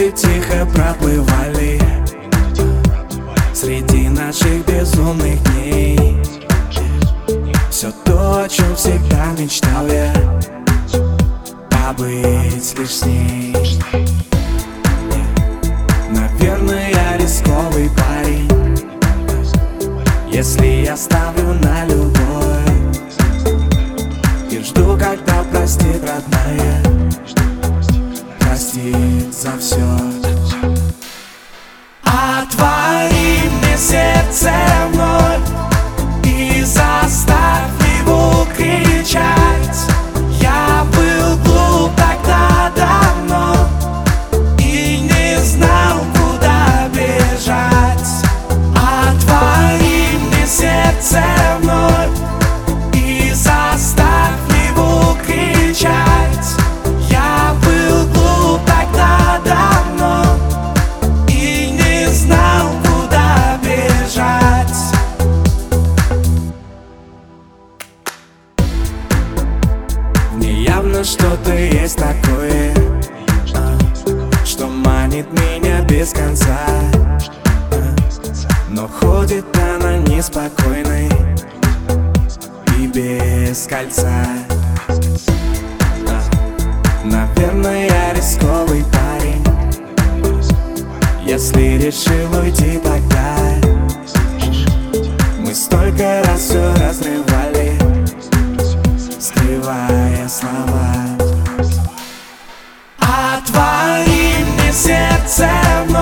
Минуты тихо проплывали среди наших безумных дней. Все то, о чем всегда мечтал я, побыть лишь с ней. Наверное, я рисковый парень, если я ставлю на любовь и жду, когда простит родная, простит за все. Отвори мне сердце вновь и заставь его кричать. Я был глуп тогда давно и не знал, куда бежать. Отвори мне сердце вновь и заставь его кричать. Я был глуп тогда давно и не знал, куда бежать. В ней явно что-то есть такое, что манит меня без конца. Но ходит она неспокойной и без кольца. Наверное, я рисковый парень, если решил уйти тогда. Мы столько раз все разрывали, скрывая слова. Отвори мне сердце